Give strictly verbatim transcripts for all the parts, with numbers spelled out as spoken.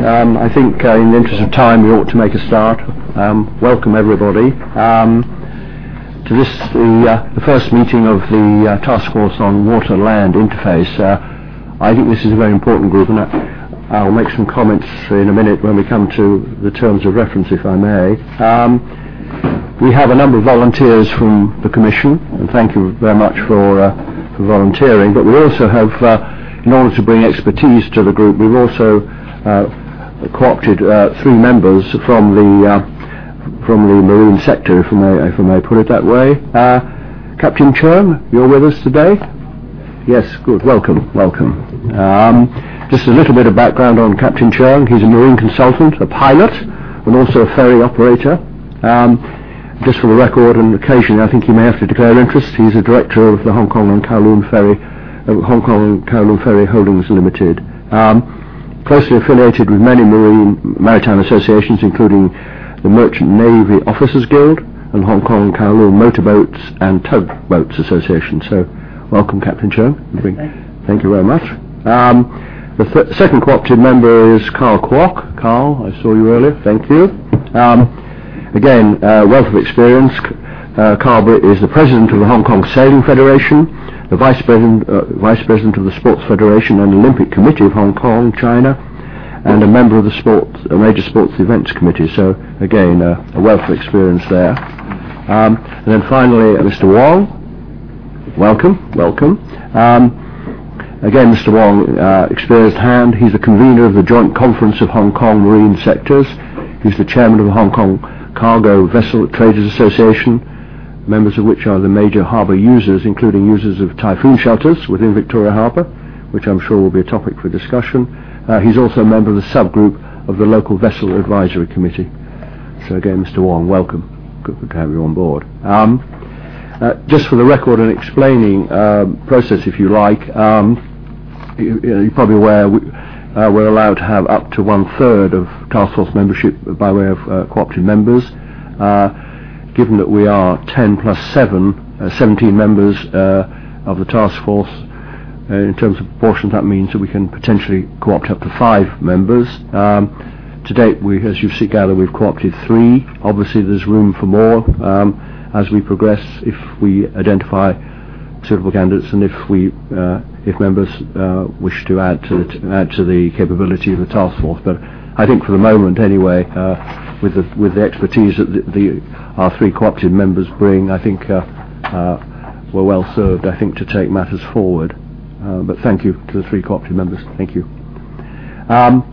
Um, I think uh, in the interest of time we ought to make a start. Um, welcome everybody um, to this, the, uh, the first meeting of the uh, Task Force on Water-Land Interface. Uh, I think this is a very important group, and I, I'll make some comments in a minute when we come to the terms of reference, if I may. Um, we have a number of volunteers from the Commission, and thank you very much for, uh, for volunteering, but we also have, uh, in order to bring expertise to the group, we've also uh, co-opted uh, three members from the uh, from the marine sector, if I may, if I may put it that way. Uh, Captain Cheung, you're with us today? Yes, good. Welcome, welcome. Um, just a little bit of background on Captain Cheung. He's a marine consultant, a pilot, and also a ferry operator. Um, just for the record, and occasionally I think he may have to declare interest, he's a director of the Hong Kong and Kowloon Ferry, uh, Hong Kong and Kowloon Ferry Holdings Limited. Um, closely affiliated with many marine maritime associations, including the Merchant Navy Officers Guild and Hong Kong and Kowloon Motorboats and Tugboats Association. So, welcome, Captain Cheung. Thank you very much. Um, the th- second co-opted member is Carl Kwok. Carl, I saw you earlier. Thank you. Um, again, uh, wealth of experience. Uh, Carl is the president of the Hong Kong Sailing Federation, the Vice President, uh, Vice President of the Sports Federation and Olympic Committee of Hong Kong, China, and a member of the Sports, uh, Major Sports Events Committee. So again, uh, a wealth of experience there. Um, and then finally, uh, Mister Wong. Welcome, welcome. Um, again, Mister Wong, uh, experienced hand. He's the convener of the Joint Conference of Hong Kong Marine Sectors. He's the chairman of the Hong Kong Cargo Vessel Traders Association, members of which are the major harbour users, including users of typhoon shelters within Victoria Harbour, which I'm sure will be a topic for discussion. Uh, he's also a member of the subgroup of the Local Vessel Advisory Committee. So again, Mister Wong, welcome. Good to have you on board. Um, uh, just for the record and explaining uh, process, if you like, um, you, you're probably aware we, uh, we're allowed to have up to one-third of task force membership by way of uh, co-opted members. Uh, Given that we are ten plus seven, uh, seventeen members uh, of the task force, uh, in terms of proportions, that means that we can potentially co-opt up to five members. Um, to date, we, as you see, gather, we've co-opted three. Obviously, there's room for more um, as we progress, if we identify suitable candidates and if we, uh, if members uh, wish to add to the, to add to the capability of the task force. But I think for the moment, anyway, uh, with the with the expertise that the, the our three co-opted members bring, I think uh, uh, we're well served, I think, to take matters forward. Uh, but thank you to the three co-opted members. Thank you. Um,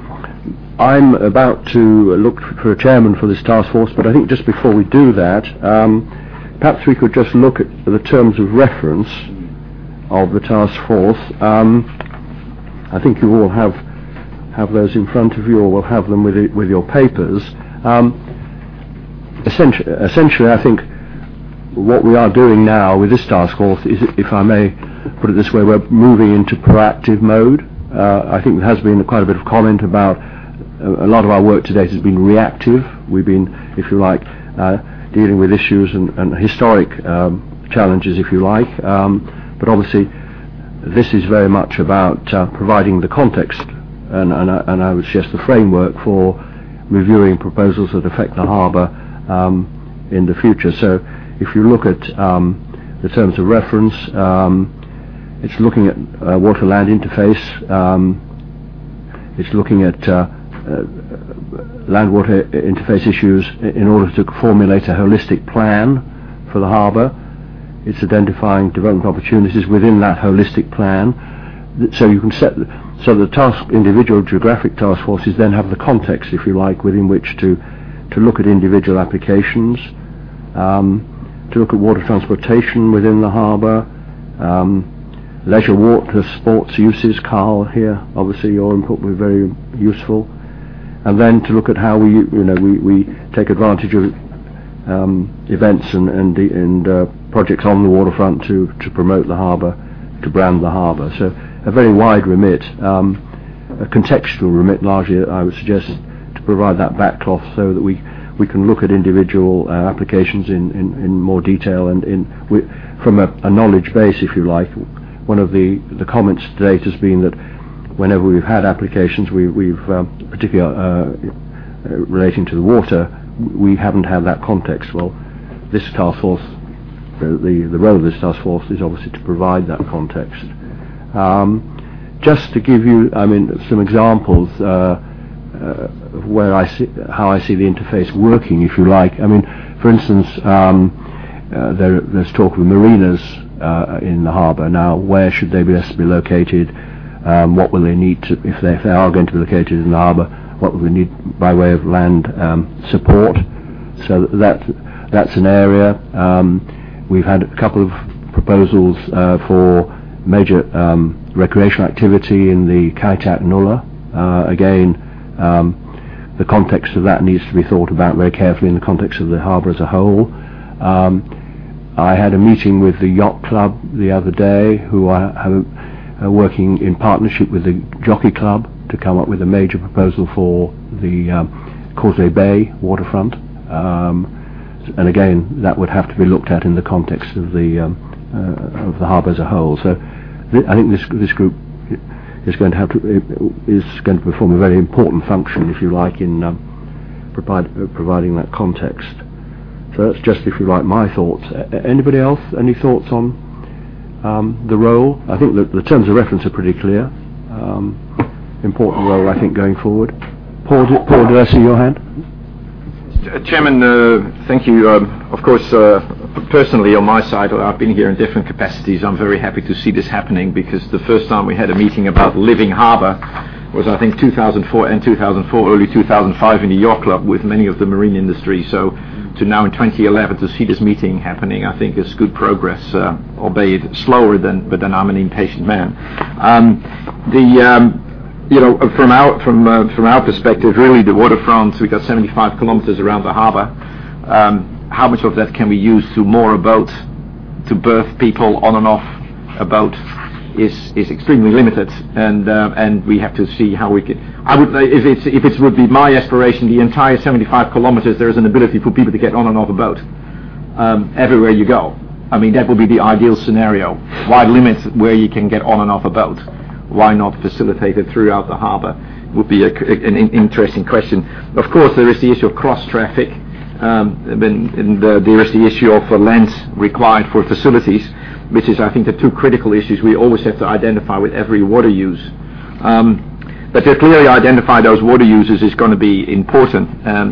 I'm about to look for a chairman for this task force, but I think just before we do that, um, perhaps we could just look at the terms of reference of the task force. Um, I think you all have have those in front of you, or will have them with it, with your papers. Um, essentially, essentially, I think what we are doing now with this task force is, if I may put it this way, we're moving into proactive mode. Uh, I think there has been quite a bit of comment about uh, a lot of our work to date has been reactive. We've been, if you like, uh, dealing with issues and, and historic um, challenges, if you like. Um, but obviously, this is very much about uh, providing the context and, and, uh, and I would suggest the framework for reviewing proposals that affect the harbour um, in the future. So if you look at um, the terms of reference, um, it's looking at uh, water-land interface, um, it's looking at uh, uh, land-water interface issues in order to formulate a holistic plan for the harbour. It's identifying development opportunities within that holistic plan, so you can set so the task individual geographic task forces then have the context, if you like, within which to to look at individual applications, um, to look at water transportation within the harbour, um, leisure water sports uses. Carl here, obviously your input will be very useful, and then to look at how we you know we, we take advantage of um, events and and, and uh, projects on the waterfront to, to promote the harbour, to brand the harbour. So a very wide remit, um, a contextual remit largely, I would suggest, to provide that backcloth so that we, we can look at individual uh, applications in, in, in more detail and in we, from a, a knowledge base, if you like. One of the, the comments to date has been that whenever we've had applications, we, we've um, particularly uh, relating to the water, we haven't had that context. Well, this task force, the, the, the role of this task force is obviously to provide that context. Um, just to give you, I mean, some examples uh, uh, of where I see, how I see the interface working, if you like. I mean, for instance, um, uh, there, there's talk of marinas uh, in the harbour. Now, where should they best be located? Um, what will they need to, if they, if they are going to be located in the harbour, what will they need by way of land um, support? So that that's an area. Um, we've had a couple of proposals uh, for major um, recreational activity in the Kai Tak Nulla. Uh, again, um, the context of that needs to be thought about very carefully in the context of the harbour as a whole. Um, I had a meeting with the Yacht Club the other day, who are, have, are working in partnership with the Jockey Club to come up with a major proposal for the um, Causeway Bay waterfront. Um, and again, that would have to be looked at in the context of the um, uh, of the harbour as a whole. So, th- I think this this group is going to have to is going to perform a very important function, if you like, in um, provide, uh, providing that context. So that's just, if you like, my thoughts. A- anybody else? Any thoughts on um, the role? I think that the terms of reference are pretty clear. Um, important role, I think, going forward. Paul, did, Paul, did I see your hand? Uh, Chairman, uh, thank you. Um, of course, uh, personally on my side, I've been here in different capacities. I'm very happy to see this happening, because the first time we had a meeting about Living Harbour was, I think, two thousand four and two thousand four, early two thousand five in the Yacht Club with many of the marine industry. So to now in twenty eleven to see this meeting happening, I think is good progress, uh, albeit slower than, but then I'm an impatient man. Um, the... Um, You know, from our from uh, from our perspective, really, the waterfront, we got seventy-five kilometers around the harbour. Um, how much of that can we use to moor a boat, to berth people on and off a boat, is is extremely limited, and uh, and we have to see how we can. I would, if it's if it would be my aspiration, the entire seventy-five kilometers, there is an ability for people to get on and off a boat um, everywhere you go. I mean, that would be the ideal scenario. Why limit where you can get on and off a boat? Why not facilitate it throughout the harbour? Would be a, an interesting question. Of course, there is the issue of cross-traffic, um, and the, there is the issue of uh, land required for facilities, which is, I think, the two critical issues we always have to identify with every water use. Um, but to clearly identify those water uses is going to be important. Um,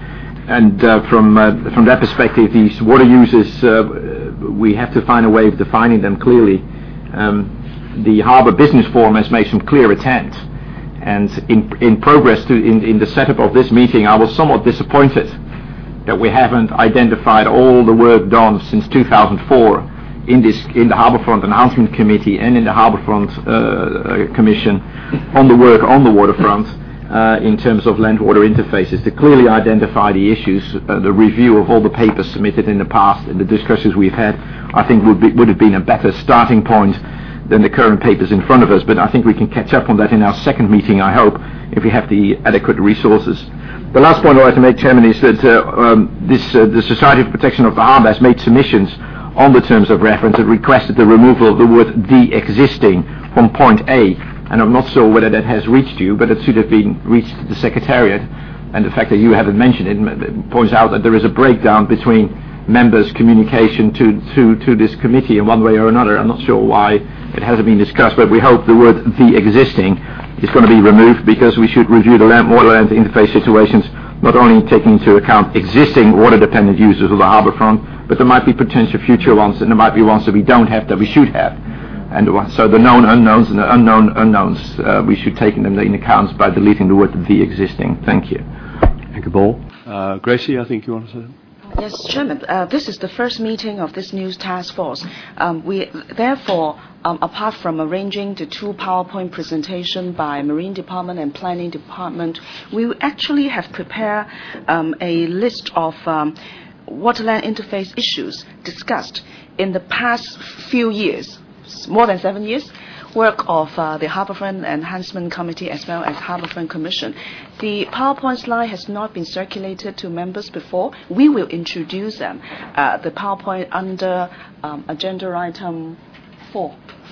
and uh, from uh, from that perspective, these water uses, uh, we have to find a way of defining them clearly. Um, The Harbour Business Forum has made some clear attempts, and in in progress to in, in the setup of this meeting, I was somewhat disappointed that we haven't identified all the work done since two thousand four in this in the Harbourfront Enhancement Committee and in the Harbourfront uh, Commission on the work on the waterfront uh, in terms of land-water interfaces, to clearly identify the issues. Uh, the review of all the papers submitted in the past and the discussions we've had, I think would be, would have been a better starting point than the current papers in front of us, but I think we can catch up on that in our second meeting, I hope, if we have the adequate resources. The last point I'd like to make, Chairman, is that uh, um, this, uh, the Society for Protection of the Harbour has made submissions on the terms of reference and requested the removal of the word "the existing" from point A, and I'm not sure whether that has reached you, but it should have been reached the Secretariat, and the fact that you haven't mentioned it points out that there is a breakdown between members' communication to, to, to this committee in one way or another. I'm not sure why it hasn't been discussed, but we hope the word "the existing" is going to be removed, because we should review the land, water land interface situations, not only taking into account existing water-dependent users of the harbourfront, but there might be potential future ones, and there might be ones that we don't have that we should have. And so the known unknowns and the unknown unknowns, uh, we should take them in account by deleting the word "the existing." Thank you. Thank you, Paul. Uh, Gracie, I think you want to say. Yes, Chairman, uh, this is the first meeting of this new task force. Um, we therefore, um, apart from arranging the two PowerPoint presentation by Marine Department and Planning Department, we actually have prepared um, a list of um, waterland interface issues discussed in the past few years, more than seven years, work of uh, the Harbourfront Enhancement Committee as well as Harbourfront Commission. The PowerPoint slide has not been circulated to members before. We will introduce them, uh, the PowerPoint under um, agenda item four.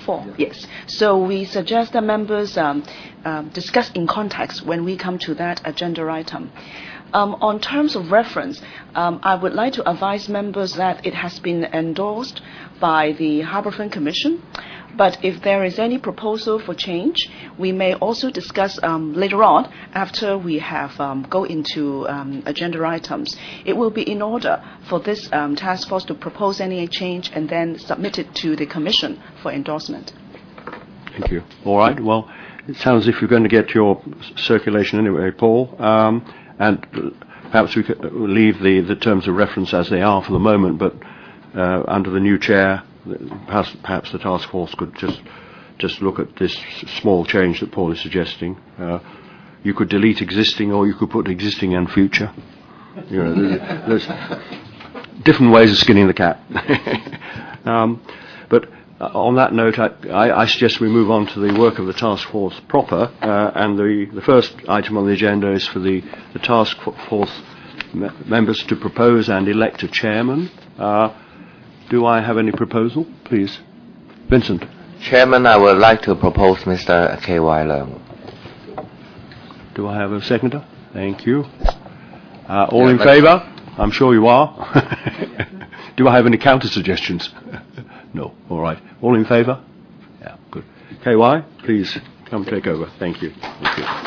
Four. Yes. So we suggest that members um, um, discuss in context when we come to that agenda item. Um, on terms of reference, um, I would like to advise members that it has been endorsed by the Harbourfront Commission. But if there is any proposal for change, we may also discuss um, later on after we have um, go into um, agenda items. It will be in order for this um, task force to propose any change and then submit it to the Commission for endorsement. Thank you. All right. Well, it sounds as if you're going to get your circulation anyway, Paul. Um, and perhaps we could leave the, the terms of reference as they are for the moment, but uh, under the new chair, Perhaps, perhaps the task force could just just look at this small change that Paul is suggesting. Uh, you could delete existing, or you could put existing and future. You know, there's, there's different ways of skinning the cat. um, but uh, on that note, I, I, I suggest we move on to the work of the task force proper. Uh, and the, the first item on the agenda is for the, the task force me- members to propose and elect a chairman. Uh, Do I have any proposal, please? Vincent. Chairman, I would like to propose Mister K Y Leung. Do I have a seconder? Thank you. Uh, all yeah, in favour? I'm sure you are. Do I have any counter suggestions? No. All right. All in favour? Yeah, good. K Y, please come take over. Thank you. Thank you.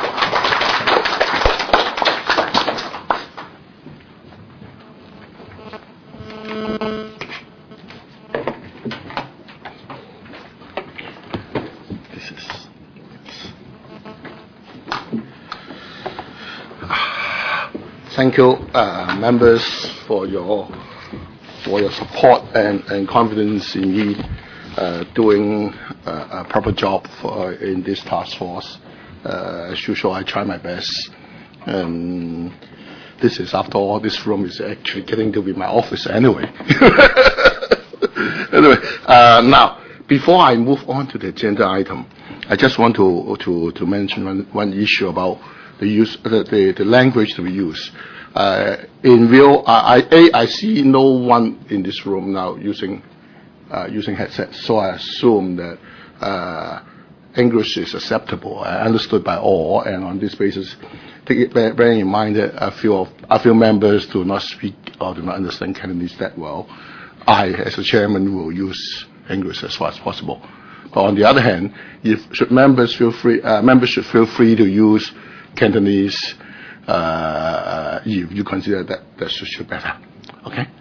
Thank you, uh, members, for your for your support and, and confidence in me uh, doing uh, a proper job for, in this task force. Uh, as usual, I try my best. And this is, after all, this room is actually getting to be my office anyway. Anyway, uh, now, before I move on to the agenda item, I just want to to, to mention one, one issue about the use, the, the, the language to be used. Uh, in real, I, I, I see no one in this room now using uh, using headsets, so I assume that uh, English is acceptable, uh, understood by all, and on this basis, take it, bearing in mind that a few of a few members do not speak or do not understand Cantonese that well, I, as a chairman, will use English as far as possible. But on the other hand, if should members feel free, uh, members should feel free to use Cantonese uh, if you consider that that should be better. Okay.